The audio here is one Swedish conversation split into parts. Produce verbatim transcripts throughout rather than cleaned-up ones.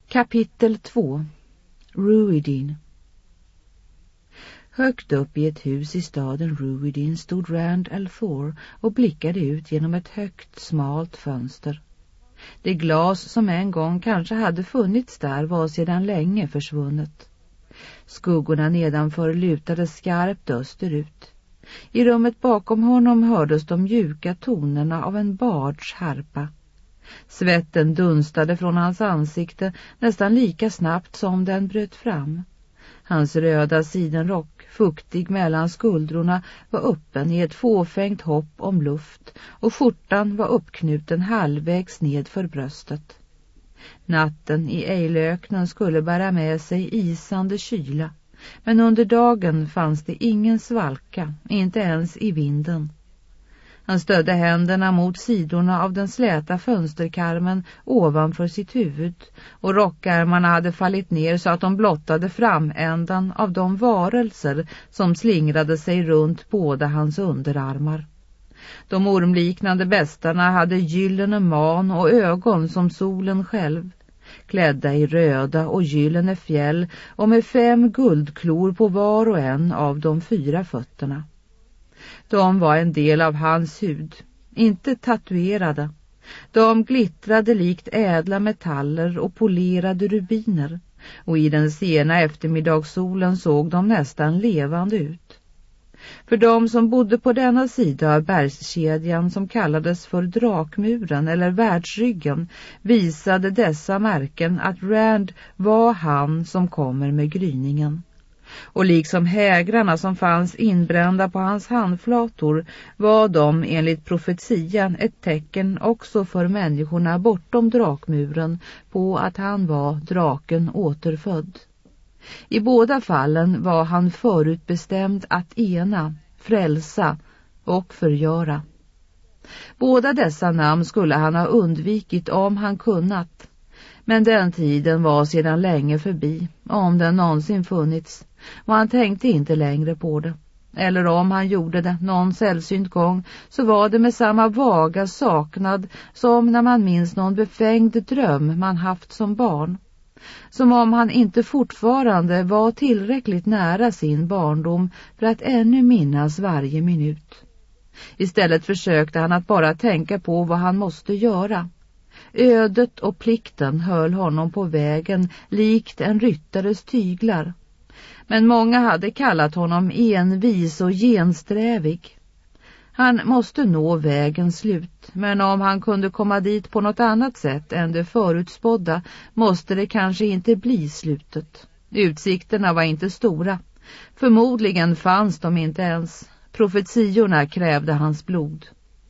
Kapitel två. Ruidin. Högt upp i ett hus i staden Ruidin stod Rand al'Thor och blickade ut genom ett högt, smalt fönster. Det glas som en gång kanske hade funnits där var sedan länge försvunnet. Skuggorna nedanför lutade skarpt österut. I rummet bakom honom hördes de mjuka tonerna av en bards harpa. Svetten dunstade från hans ansikte nästan lika snabbt som den bröt fram. Hans röda sidenrock, fuktig mellan skuldrorna, var öppen i ett fåfängt hopp om luft och skjortan var uppknuten halvvägs ned för bröstet. Natten i ejlöknen skulle bära med sig isande kyla, men under dagen fanns det ingen svalka, inte ens i vinden. Han stödde händerna mot sidorna av den släta fönsterkarmen ovanför sitt huvud och rockärmarna hade fallit ner så att de blottade framändan av de varelser som slingrade sig runt båda hans underarmar. De ormliknande bestarna hade gyllene man och ögon som solen själv, klädda i röda och gyllene fjäll och med fem guldklor på var och en av de fyra fötterna. De var en del av hans hud, inte tatuerade. De glittrade likt ädla metaller och polerade rubiner, och i den sena eftermiddagssolen såg de nästan levande ut. För de som bodde på denna sida av bergskedjan som kallades för Drakmuren eller Världsryggen visade dessa märken att Rand var han som kommer med gryningen. Och liksom hägrarna som fanns inbrända på hans handflator var de enligt profetian ett tecken också för människorna bortom drakmuren på att han var draken återfödd. I båda fallen var han förutbestämd att ena, frälsa och förgöra. Båda dessa namn skulle han ha undvikit om han kunnat. Men den tiden var sedan länge förbi, om den någonsin funnits, och han tänkte inte längre på det. Eller om han gjorde det någon sällsynt gång så var det med samma vaga saknad som när man minns någon befängd dröm man haft som barn. Som om han inte fortfarande var tillräckligt nära sin barndom för att ännu minnas varje minut. Istället försökte han att bara tänka på vad han måste göra. Ödet och plikten höll honom på vägen likt en ryttares tyglar. Men många hade kallat honom envis och gensträvig. Han måste nå vägens slut, men om han kunde komma dit på något annat sätt än det förutspådda måste det kanske inte bli slutet. Utsikterna var inte stora. Förmodligen fanns de inte ens. Profetiorna krävde hans blod.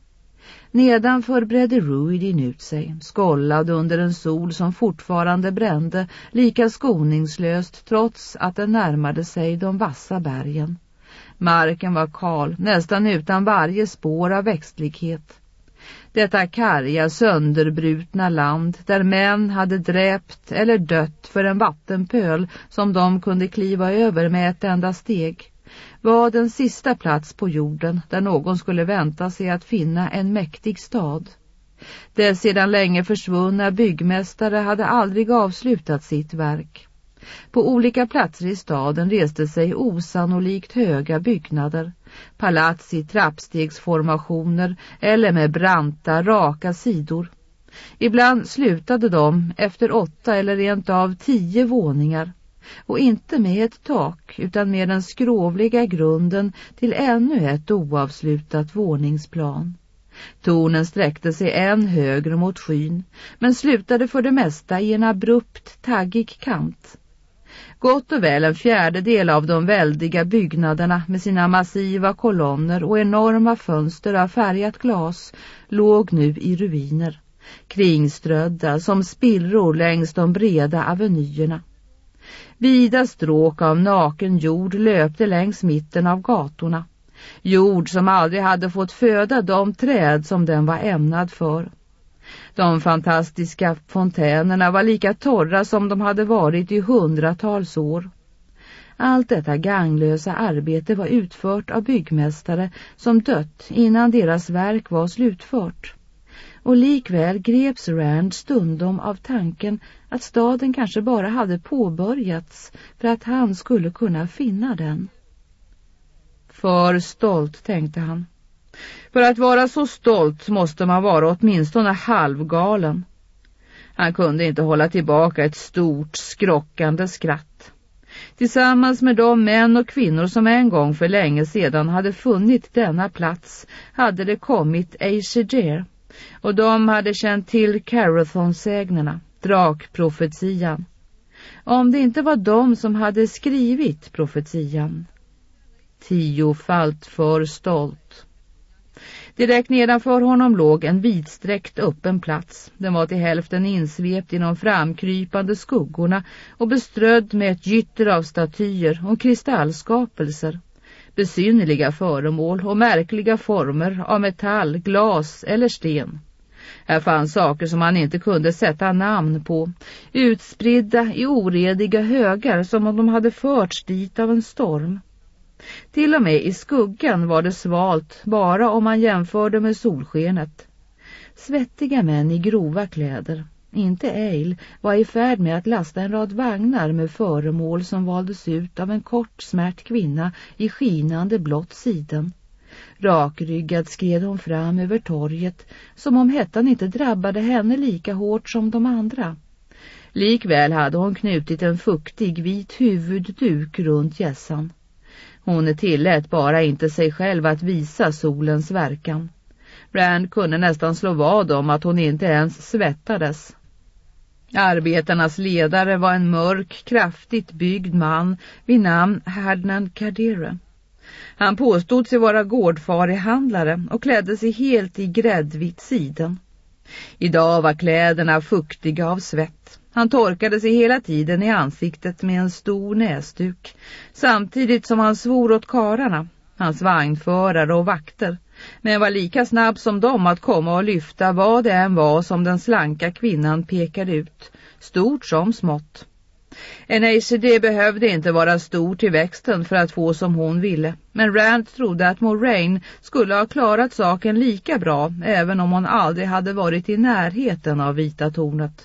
Nedanför bredde Ruidin ut sig, skållad under en sol som fortfarande brände, lika skoningslöst trots att den närmade sig de vassa bergen. Marken var kal, nästan utan varje spår av växtlighet. Detta karga, sönderbrutna land där män hade dräpt eller dött för en vattenpöl som de kunde kliva över med ett enda steg, var den sista plats på jorden där någon skulle vänta sig att finna en mäktig stad. Det sedan länge försvunna byggmästare hade aldrig avslutat sitt verk. På olika platser i staden reste sig osannolikt höga byggnader, palats i trappstegsformationer eller med branta, raka sidor. Ibland slutade de efter åtta eller rent av tio våningar, och inte med ett tak utan med den skrovliga grunden till ännu ett oavslutat våningsplan. Tornen sträckte sig än högre mot skyn, men slutade för det mesta i en abrupt, taggig kant. Gott och väl en fjärdedel av de väldiga byggnaderna med sina massiva kolonner och enorma fönster av färgat glas låg nu i ruiner, kringströdda som spillror längs de breda avenyerna. Vida stråk av naken jord löpte längs mitten av gatorna. Jord som aldrig hade fått föda de träd som den var ämnad för. De fantastiska fontänerna var lika torra som de hade varit i hundratals år. Allt detta ganglösa arbete var utfört av byggmästare som dött innan deras verk var slutfört. och likväl greps Rand stundom av tanken att staden kanske bara hade påbörjats för att han skulle kunna finna den. För stolt, tänkte han. För att vara så stolt måste man vara åtminstone halvgalen. Han kunde inte hålla tillbaka ett stort, skrockande skratt. Tillsammans med de män och kvinnor som en gång för länge sedan hade funnit denna plats hade det kommit Aesir, och de hade känt till Carathon-sägnerna, drakprofetian. Om det inte var de som hade skrivit profetian. Tiofalt för stolt. Direkt nedanför honom låg en vidsträckt öppen plats. Den var till hälften insvept genom framkrypande skuggorna och beströdd med ett gytter av statyer och kristallskapelser. Besynnerliga föremål och märkliga former av metall, glas eller sten. Här fanns saker som man inte kunde sätta namn på, utspridda i orediga högar som om de hade förts dit av en storm. Till och med i skuggan var det svalt, bara om man jämförde med solskenet. Svettiga män i grova kläder, inte Eil, var i färd med att lasta en rad vagnar med föremål som valdes ut av en kort smärt kvinna i skinande blått siden. Rakryggad skred hon fram över torget, som om hettan inte drabbade henne lika hårt som de andra. Likväl hade hon knutit en fuktig vit huvudduk runt gässan. Hon tillät bara inte sig själv att visa solens verkan. Rand kunde nästan slå vad om att hon inte ens svettades. Arbetarnas ledare var en mörk, kraftigt byggd man vid namn Hardnan Kadire. Han påstod sig vara gårdfarihandlare och klädde sig helt i gräddvitt siden. Idag var kläderna fuktiga av svett. Han torkade sig hela tiden i ansiktet med en stor näsduk, samtidigt som han svor åt kararna, hans vagnförare och vakter, men var lika snabb som dem att komma och lyfta vad det än var som den slanka kvinnan pekade ut, stort som smått. En Aesir behövde inte vara stor till växten för att få som hon ville, men Rand trodde att Moiraine skulle ha klarat saken lika bra, även om hon aldrig hade varit i närheten av Vita tornet.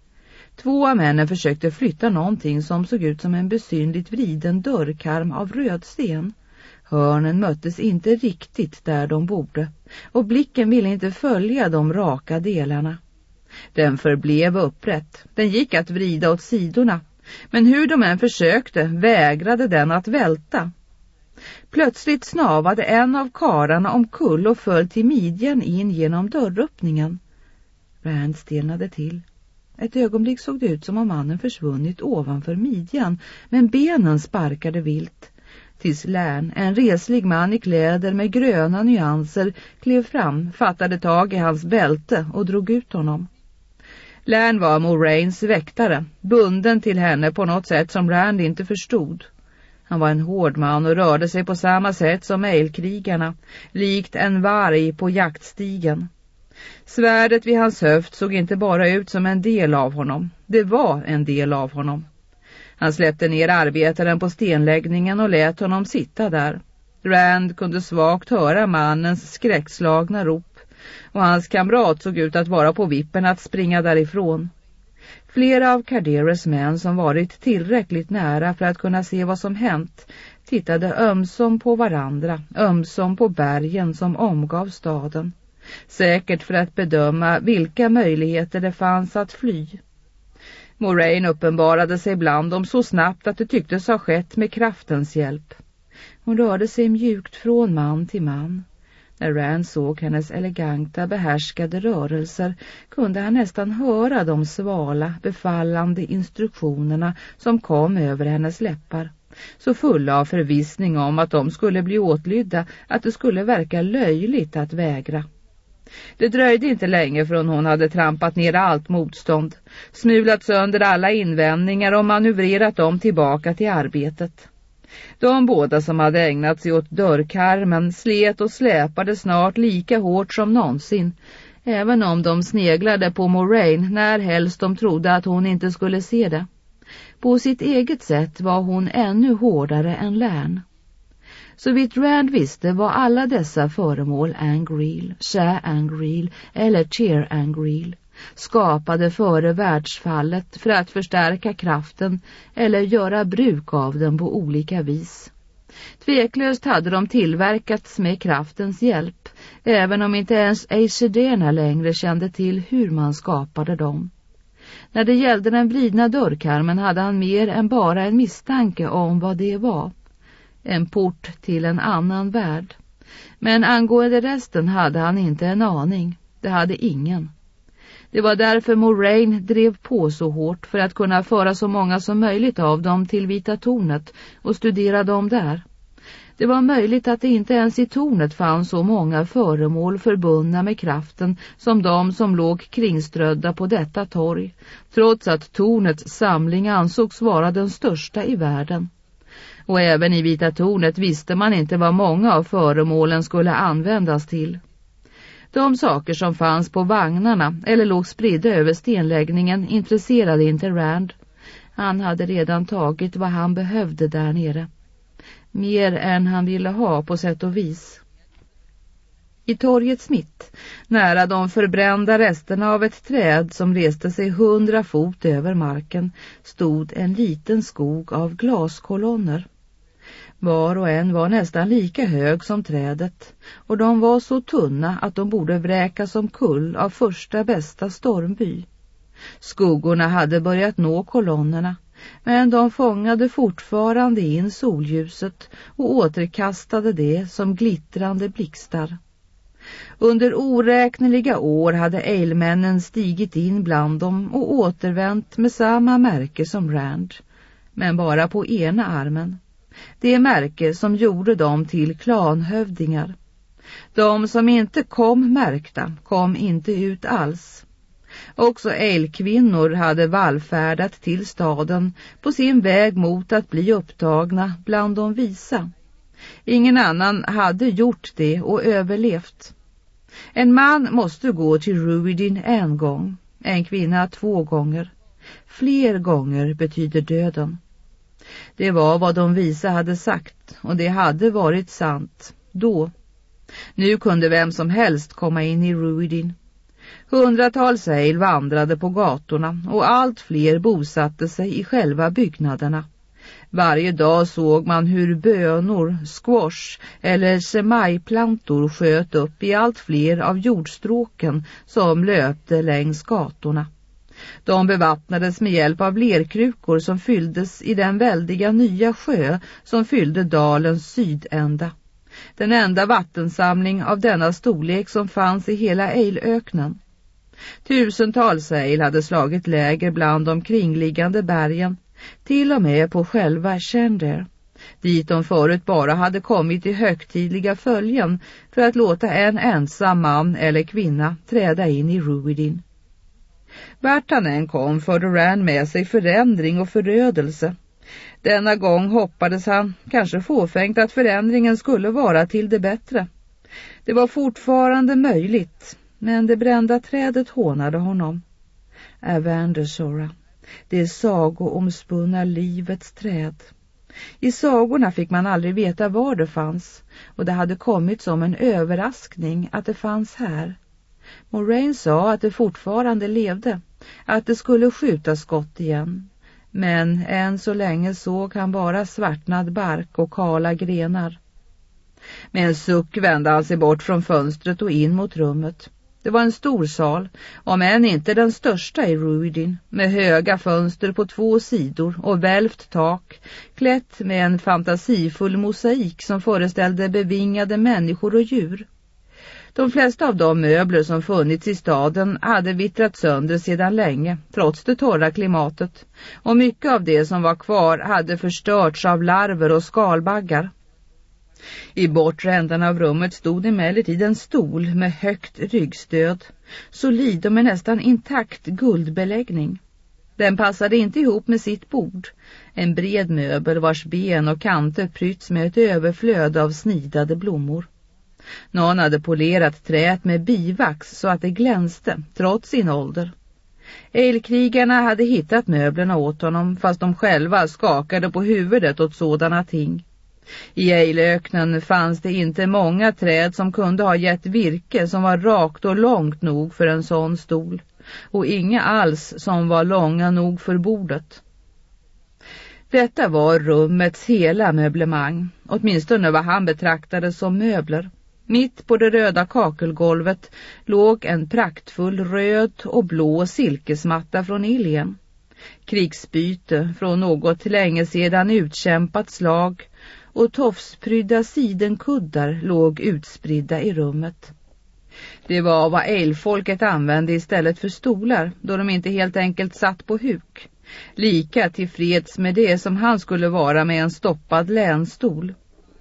Två av männen försökte flytta någonting som såg ut som en besynligt vriden dörrkarm av rödsten. Hörnen möttes inte riktigt där de borde, och blicken ville inte följa de raka delarna. Den förblev upprätt, den gick att vrida åt sidorna, men hur de än försökte vägrade den att välta. Plötsligt snavade en av kararna omkull och föll till midjan in genom dörröppningen. Rand stelnade till. Ett ögonblick såg det ut som om mannen försvunnit ovanför midjan, men benen sparkade vilt. Tills Lärn, en reslig man i kläder med gröna nyanser, klev fram, fattade tag i hans bälte och drog ut honom. Lärn var Moiraines väktare, bunden till henne på något sätt som Rand inte förstod. Han var en hård man och rörde sig på samma sätt som Eilkrigarna, likt en varg på jaktstigen. Svärdet vid hans höft såg inte bara ut som en del av honom, det var en del av honom. Han släppte ner arbetaren på stenläggningen och lät honom sitta där. Rand kunde svagt höra mannens skräckslagna rop, och hans kamrat såg ut att vara på vippen att springa därifrån. Flera av Kadires män som varit tillräckligt nära för att kunna se vad som hänt tittade ömsom på varandra, ömsom på bergen som omgav staden. Säkert för att bedöma vilka möjligheter det fanns att fly. Moiraine uppenbarade sig bland dem så snabbt att det tycktes ha skett med kraftens hjälp. Hon rörde sig mjukt från man till man. När Rand såg hennes eleganta, behärskade rörelser kunde han nästan höra de svala, befallande instruktionerna som kom över hennes läppar, så fulla av förvissning om att de skulle bli åtlydda att det skulle verka löjligt att vägra. Det dröjde inte länge förrän hon hade trampat ner allt motstånd, smulat sönder alla invändningar och manövrerat dem tillbaka till arbetet. De båda som hade ägnat sig åt dörrkarmen slet och släpade snart lika hårt som någonsin, även om de sneglade på Moiraine när helst de trodde att hon inte skulle se det. På sitt eget sätt var hon ännu hårdare än Lärn. Så vitt Rand visste var alla dessa föremål Angreel, Shah Angreel eller Cheer Angreel, skapade före världsfallet för att förstärka kraften eller göra bruk av den på olika vis. Tveklöst hade de tillverkats med kraftens hjälp, även om inte ens Aeshederna längre kände till hur man skapade dem. När det gällde den vridna dörrkarmen hade han mer än bara en misstanke om vad det var. En port till en annan värld. Men angående resten hade han inte en aning. Det hade ingen. Det var därför Moraine drev på så hårt för att kunna föra så många som möjligt av dem till Vita tornet och studera dem där. Det var möjligt att det inte ens i tornet fanns så många föremål förbundna med kraften som de som låg kringströdda på detta torg, trots att tornets samling ansågs vara den största i världen. Och även i Vita tornet visste man inte vad många av föremålen skulle användas till. De saker som fanns på vagnarna eller låg spridda över stenläggningen intresserade inte Rand. Han hade redan tagit vad han behövde där nere. Mer än han ville ha på sätt och vis. I torgets mitt, nära de förbrända resterna av ett träd som reste sig hundra fot över marken, stod en liten skog av glaskolonner. Var och en var nästan lika hög som trädet, och de var så tunna att de borde vräkas omkull av första bästa stormby. Skuggorna hade börjat nå kolonnerna, men de fångade fortfarande in solljuset och återkastade det som glittrande blixtar. Under oräkneliga år hade eilmännen stigit in bland dem och återvänt med samma märke som Rand, men bara på ena armen. Det märke som gjorde dem till klanhövdingar. De som inte kom märkta kom inte ut alls. Också eilkvinnor hade vallfärdat till staden på sin väg mot att bli upptagna bland de visa. Ingen annan hade gjort det och överlevt. En man måste gå till Rhuidean en gång, en kvinna två gånger. Fler gånger betyder döden. Det var vad de visa hade sagt, och det hade varit sant då. Nu kunde vem som helst komma in i Rhuidean. Hundratals eil vandrade på gatorna och allt fler bosatte sig i själva byggnaderna. Varje dag såg man hur bönor, squash eller semajplantor sköt upp i allt fler av jordstråken som löpte längs gatorna. De bevattnades med hjälp av lerkrukor som fylldes i den väldiga nya sjö som fyllde dalens sydända. Den enda vattensamling av denna storlek som fanns i hela eilöknen. Tusentals eil hade slagit läger bland de kringliggande bergen, till och med på själva Shendir, dit de förut bara hade kommit i högtidliga följen för att låta en ensam man eller kvinna träda in i Rhuidean. Vart han än kom förde Rand med sig förändring och förödelse. Denna gång hoppades han, kanske fåfängt, att förändringen skulle vara till det bättre. Det var fortfarande möjligt, men det brända trädet hånade honom. Avandasora, det sagoomspunna livets träd. I sagorna fick man aldrig veta var det fanns, och det hade kommit som en överraskning att det fanns här. Moraine sa att det fortfarande levde, att det skulle skjuta skott igen. Men än så länge såg han bara svartnad bark och kala grenar. Med en suck vände han sig bort från fönstret och in mot rummet. Det var en stor sal, om än inte den största i Rhuidean, med höga fönster på två sidor och välvt tak, klätt med en fantasifull mosaik som föreställde bevingade människor och djur. De flesta av de möbler som funnits i staden hade vittrat sönder sedan länge, trots det torra klimatet, och mycket av det som var kvar hade förstörts av larver och skalbaggar. I bortre änden av rummet stod emellertid en stol med högt ryggstöd, solid och med nästan intakt guldbeläggning. Den passade inte ihop med sitt bord, en bred möbel vars ben och kanter prytts med ett överflöd av snidade blommor. Någon hade polerat träet med bivax så att det glänste, trots sin ålder. Eilkrigarna hade hittat möblerna åt honom, fast de själva skakade på huvudet åt sådana ting. I ejlöknen fanns det inte många träd som kunde ha gett virke som var rakt och långt nog för en sån stol, och inga alls som var långa nog för bordet. Detta var rummets hela möblemang, åtminstone vad han betraktade som möbler. Mitt på det röda kakelgolvet låg en praktfull röd och blå silkesmatta från Ilien. Krigsbyte från något länge sedan utkämpat slag och tofsprydda sidenkuddar låg utspridda i rummet. Det var vad ejlfolket använde istället för stolar, då de inte helt enkelt satt på huk. Lika tillfreds med det som han skulle vara med en stoppad länstol.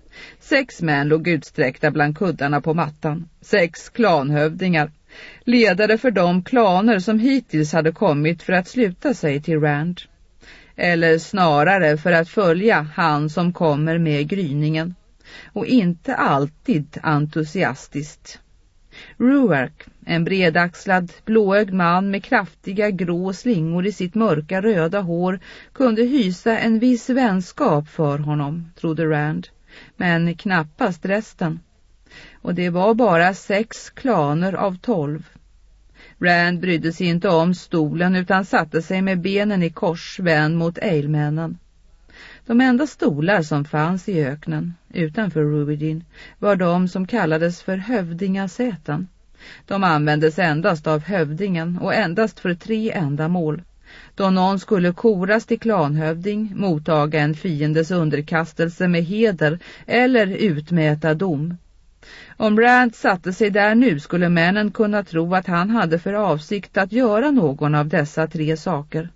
Sex män låg utsträckta bland kuddarna på mattan. Sex klanhövdingar. Ledare för de klaner som hittills hade kommit för att sluta sig till Rand. Eller snarare för att följa han som kommer med gryningen. Och inte alltid entusiastiskt. Ruark, en bredaxlad, blåögd man med kraftiga grå slingor i sitt mörka röda hår, kunde hysa en viss vänskap för honom, trodde Rand. Men knappast resten. Och det var bara sex klaner av tolv. Rand brydde sig inte om stolen utan satte sig med benen i kors vänd mot ejlmännen. De enda stolar som fanns i öknen, utanför Rhuidean, var de som kallades för hövdingasäten. De användes endast av hövdingen och endast för tre ändamål. Då någon skulle koras till klanhövding, mottaga en fiendes underkastelse med heder eller utmäta dom. Om Rand satte sig där nu skulle männen kunna tro att han hade för avsikt att göra någon av dessa tre saker.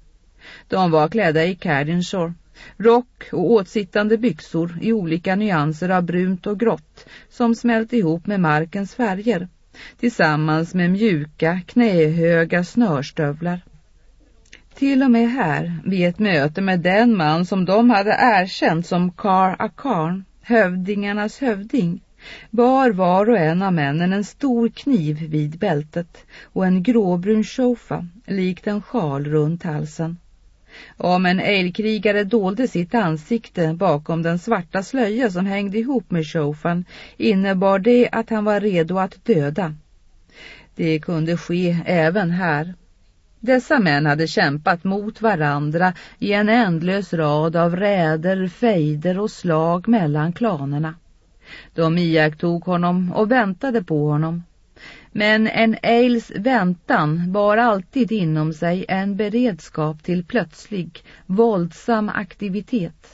De var klädda i Cardinshore, rock och åtsittande byxor i olika nyanser av brunt och grått som smält ihop med markens färger, tillsammans med mjuka, knähöga snörstövlar. Till och med här, vid ett möte med den man som de hade erkänt som Kar Akarn, hövdingarnas hövding, bar var och en av männen en stor kniv vid bältet och en gråbrun shofa, likt en sjal runt halsen. Om en ejlkrigare dolde sitt ansikte bakom den svarta slöja som hängde ihop med shofan, innebar det att han var redo att döda. Det kunde ske även här. Dessa män hade kämpat mot varandra i en ändlös rad av räder, fejder och slag mellan klanerna. De iakttog honom och väntade på honom. Men en ejls väntan bar alltid inom sig en beredskap till plötslig, våldsam aktivitet.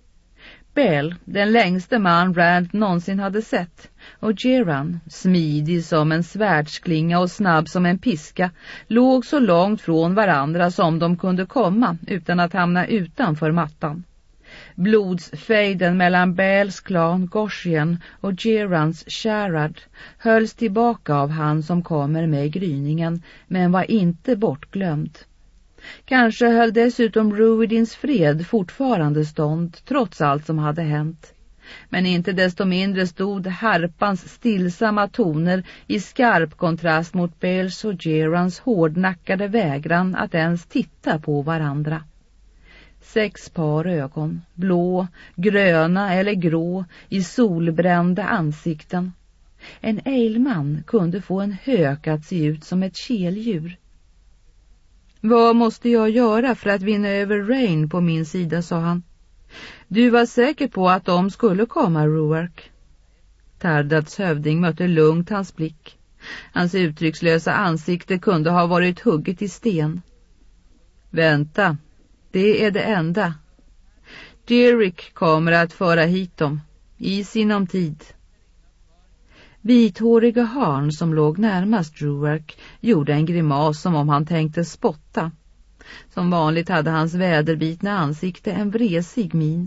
Bell, den längste man Rand någonsin hade sett, och Geran, smidig som en svärdsklinga och snabb som en piska, låg så långt från varandra som de kunde komma utan att hamna utanför mattan. Blodsfejden mellan Bells klan Goshen och Gerans Sharad hölls tillbaka av han som kommer med gryningen, men var inte bortglömd. Kanske höll dessutom Rhuideans fred fortfarande stånd trots allt som hade hänt. Men inte desto mindre stod harpans stillsamma toner i skarp kontrast mot Bells och Gerans hårdnackade vägran att ens titta på varandra. Sex par ögon, blå, gröna eller grå, i solbrända ansikten. En ejlman kunde få en hök att se ut som ett keldjur. Vad måste jag göra för att vinna över Rain på min sida, sa han. Du var säker på att de skulle komma, Ruark. Tardats hövding mötte lugnt hans blick. Hans uttryckslösa ansikte kunde ha varit hugget i sten. Vänta, det är det enda. Derek kommer att föra hit dem, i sinom tid. Vithåriga Harn som låg närmast Ruark gjorde en grimas som om han tänkte spotta. Som vanligt hade hans väderbitna ansikte en vresig min.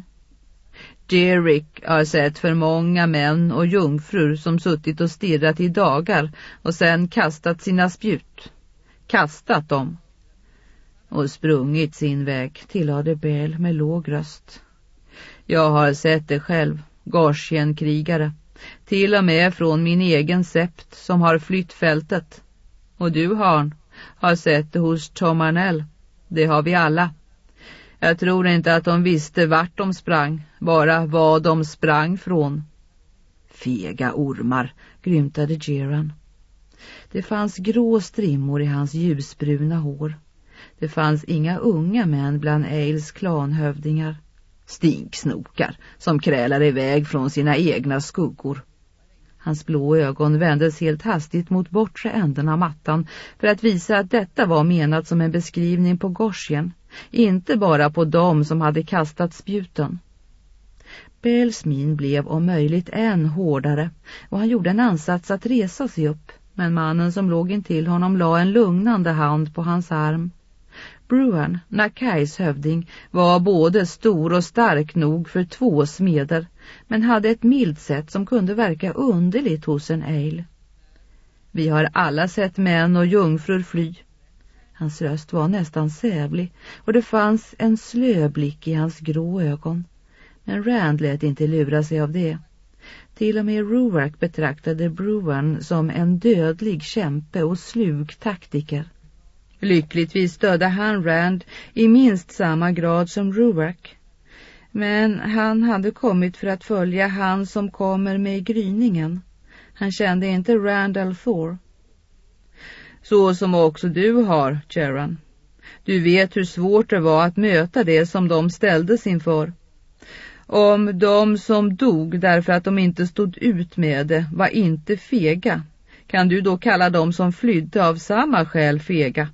Derek har sett för många män och jungfrur som suttit och stirrat i dagar och sen kastat sina spjut. Kastat dem. Och sprungit sin väg, tillade Bell med låg röst. Jag har sett det själv, Goshen-krigare. Till och med från min egen sept som har flytt fältet. Och du, Harn, har sett det hos Tom Arnell. Det har vi alla. Jag tror inte att de visste vart de sprang, bara vad de sprang från. Fega ormar, grymtade Geran. Det fanns grå strimmor i hans ljusbruna hår. Det fanns inga unga män bland Ailes klanhövdingar. Stinksnokar som krälade iväg från sina egna skuggor. Hans blå ögon vändes helt hastigt mot bortre änden av mattan för att visa att detta var menat som en beskrivning på Goshen, inte bara på dem som hade kastat spjuten. Bells min blev om möjligt än hårdare och han gjorde en ansats att resa sig upp, men mannen som låg intill honom la en lugnande hand på hans arm. Bruan, Nakais hövding, var både stor och stark nog för två smeder, men hade ett milt sätt som kunde verka underligt hos en Aile. Vi har alla sett män och jungfrur fly. Hans röst var nästan sävlig och det fanns en slö blick i hans grå ögon. Men Rand lät inte lura sig av det. Till och med Ruark betraktade Bruan som en dödlig kämpe och slug taktiker. Lyckligtvis stödde han Rand i minst samma grad som Ruark. Men han hade kommit för att följa han som kommer med gryningen. Han kände inte Rand al'Thor. Så som också du har, Geran. Du vet hur svårt det var att möta det som de ställdes inför. Om de som dog därför att de inte stod ut med det var inte fega, kan du då kalla dem som flydde av samma skäl fega?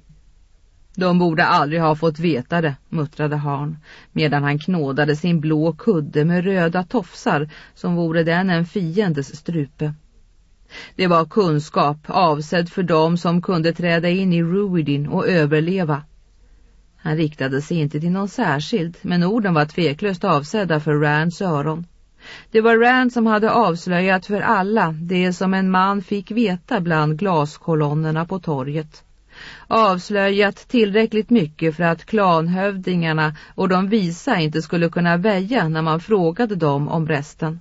De borde aldrig ha fått veta det, muttrade Harn, medan han knådade sin blå kudde med röda tofsar som vore den en fiendes strupe. Det var kunskap avsedd för dem som kunde träda in i Ruidin och överleva. Han riktade sig inte till någon särskild, men orden var tveklöst avsedda för Rands öron. Det var Rand som hade avslöjat för alla det som en man fick veta bland glaskolonnerna på torget. Avslöjat tillräckligt mycket för att klanhövdingarna och de visa inte skulle kunna väja när man frågade dem om resten.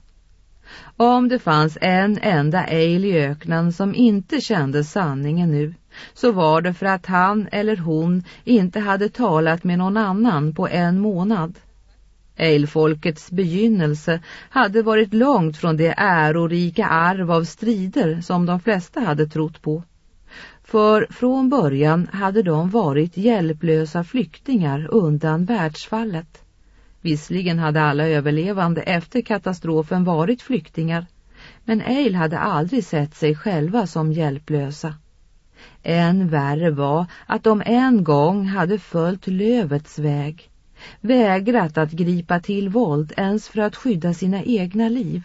Om det fanns en enda Aile i öknen som inte kände sanningen nu, så var det för att han eller hon inte hade talat med någon annan på en månad. Aile-folkets begynnelse hade varit långt från det ärorika arv av strider som de flesta hade trott på. För från början hade de varit hjälplösa flyktingar undan världsfallet. Visserligen hade alla överlevande efter katastrofen varit flyktingar, men Aile hade aldrig sett sig själva som hjälplösa. Än värre var att de en gång hade följt lövets väg, vägrat att gripa till våld ens för att skydda sina egna liv.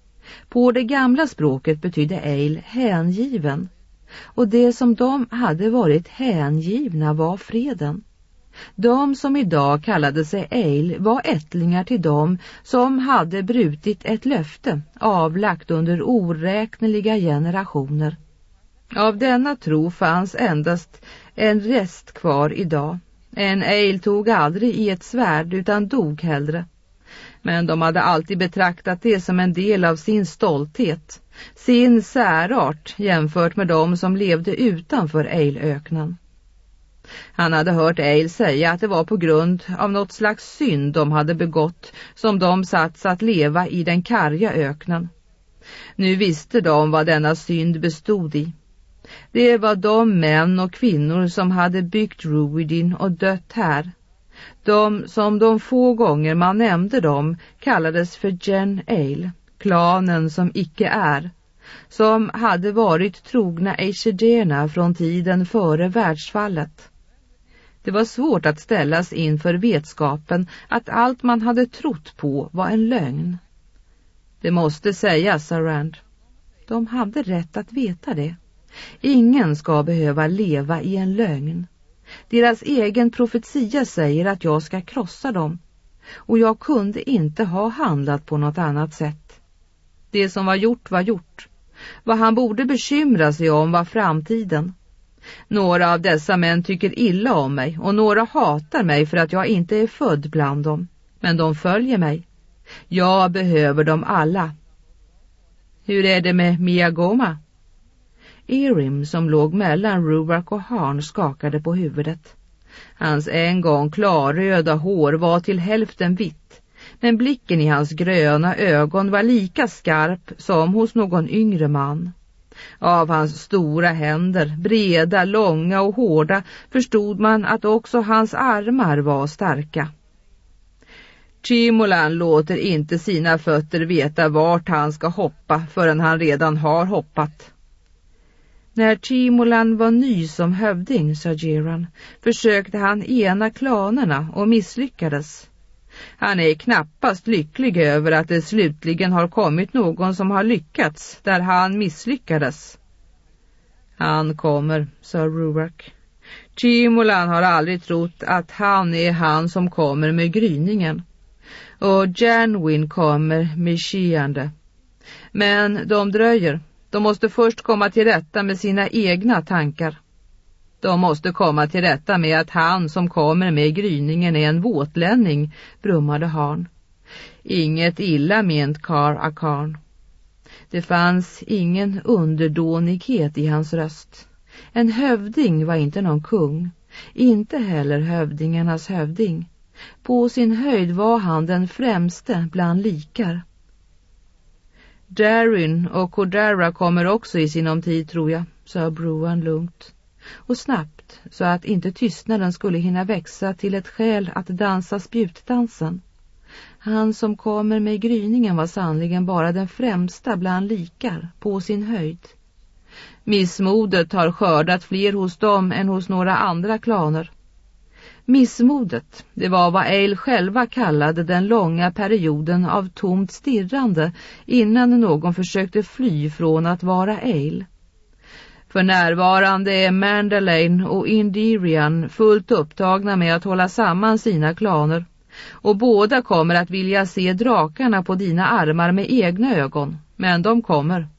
På det gamla språket betydde Aile hängiven, och det som de hade varit hängivna var freden. De som idag kallade sig Aile var ättlingar till dem som hade brutit ett löfte avlagt under oräkneliga generationer. Av denna tro fanns endast en rest kvar idag. En Aile tog aldrig i ett svärd utan dog hellre. Men de hade alltid betraktat det som en del av sin stolthet, sin särart jämfört med dem som levde utanför Aile-öknen. Han hade hört Aile säga att det var på grund av något slags synd de hade begått som de satts att leva i den karga öknen. Nu visste de vad denna synd bestod i. Det var de män och kvinnor som hade byggt Ruidin och dött här. De som de få gånger man nämnde dem kallades för Gen Aile, klanen som icke är, som hade varit trogna Eishederna från tiden före världsfallet. Det var svårt att ställas inför vetskapen att allt man hade trott på var en lögn. Det måste sägas, sa Rand. De hade rätt att veta det. Ingen ska behöva leva i en lögn. Deras egen profetia säger att jag ska krossa dem, och jag kunde inte ha handlat på något annat sätt. Det som var gjort var gjort. Vad han borde bekymra sig om var framtiden. Några av dessa män tycker illa om mig och några hatar mig för att jag inte är född bland dem. Men de följer mig. Jag behöver dem alla. Hur är det med Miagoma? Erim som låg mellan Ruark och Harn skakade på huvudet. Hans en gång klarröda hår var till hälften vitt, men blicken i hans gröna ögon var lika skarp som hos någon yngre man. Av hans stora händer, breda, långa och hårda, förstod man att också hans armar var starka. Chimolan låter inte sina fötter veta vart han ska hoppa förrän han redan har hoppat. När Chimolan var ny som hövding, sa Geran, försökte han ena klanerna och misslyckades. Han är knappast lycklig över att det slutligen har kommit någon som har lyckats där han misslyckades. Han kommer, sa Ruark. Chimolan har aldrig trott att han är han som kommer med gryningen. Och Janwin kommer med skiande. Men de dröjer. De måste först komma till rätta med sina egna tankar. De måste komma till rätta med att han som kommer med gryningen är en våtlänning, brummade Harn. Inget illa ment Kar Akarn. Det fanns ingen underdånighet i hans röst. En hövding var inte någon kung, inte heller hövdingarnas hövding. På sin höjd var han den främste bland likar. Darin och Kodara kommer också i sinom tid, tror jag, sa Bruan lugnt. Och snabbt, så att inte tystnaden skulle hinna växa till ett skäl att dansa spjutdansen. Han som kommer med gryningen var sannligen bara den främsta bland likar, på sin höjd. Missmodet har skördat fler hos dem än hos några andra klaner. Missmodet, det var vad Eil själva kallade den långa perioden av tomt stirrande innan någon försökte fly från att vara Eil. För närvarande är Mandalane och Indirian fullt upptagna med att hålla samman sina klaner, och båda kommer att vilja se drakarna på dina armar med egna ögon, men de kommer.